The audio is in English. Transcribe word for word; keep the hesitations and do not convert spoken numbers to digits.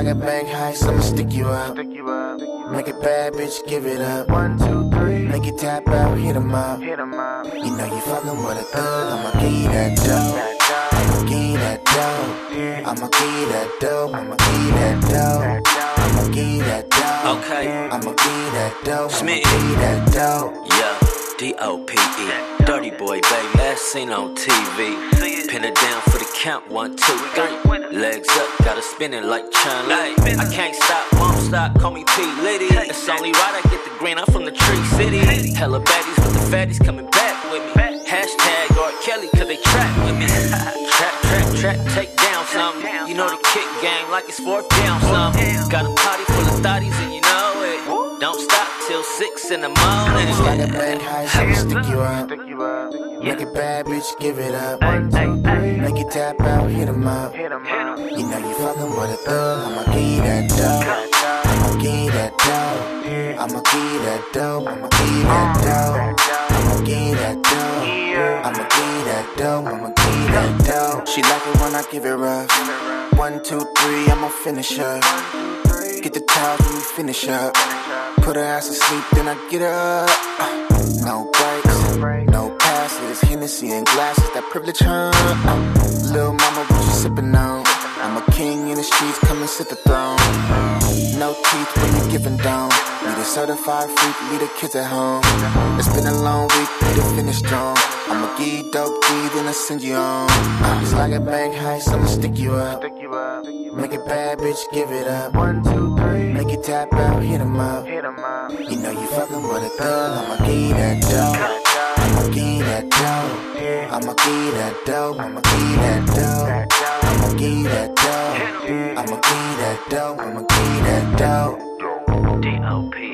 like a bank heist, I'ma stick you up. Make it bad, bitch, give it up. One, two, three. Make it tap out, hit 'em up. You know you fucking with a thug, I'ma give you that dough. I'ma give you that dough. I'ma give you that dough. I'ma give you that dough. I'ma give you that dough. Okay. I'ma give you that dough. I'ma Smith. give you that dough. Yeah, D O P E, Dirty Boy, baby, last seen on T V. Pin it down for the count, one, two, three. Legs up, gotta spin it like Chun Li. I can't stop, won't stop, call me P. Liddy. It's only right I get the green, I'm from the Tree City. Hella baddies with the fatties coming back with me. Hashtag R. Kelly, cause they trap with me. Trap, trap, trap, take down something. You know the kick game like it's fourth down something. Got a party full of thotties and you know it. Don't stop till six in the morning. It's like a bank heist, I'ma stick you up. Make it bad, bitch, give it up. One, two, three. Make it tap out, hit 'em up. You know you fucking with a thug, I'ma give you that dough. I'ma give you that dough. I'ma give you that dough. I'ma give you that dough. I'ma give you that dough. I'ma give you that dough. I'ma give you that dough. She like it when I give it rough. One, two, three, I'ma finish her. Get the towels when we finish up. Put her ass to sleep, then I get her up. Uh, no breaks, no passes, Hennessy and glasses, that privilege, huh? Uh, Lil' mama, what you sippin' on? I'm a king in the streets, come and sit the throne. No teeth when you giving down. Need a certified freak, leave the kids at home. It's been a long week, need to finish strong. I'ma give you dope D, then I send you on. Uh, it's like a bank heist, I'ma stick you up. Make it bad, bitch, give it up. One, two, three. Make it tap out, hit 'em up. You know you fucking with a thug, I'ma give you that dough. I'ma give you that dough. I'ma give you that dough. I'ma give you that dough. I'ma give you that dough. I'ma give you that dough. I'ma give you that dough. D O P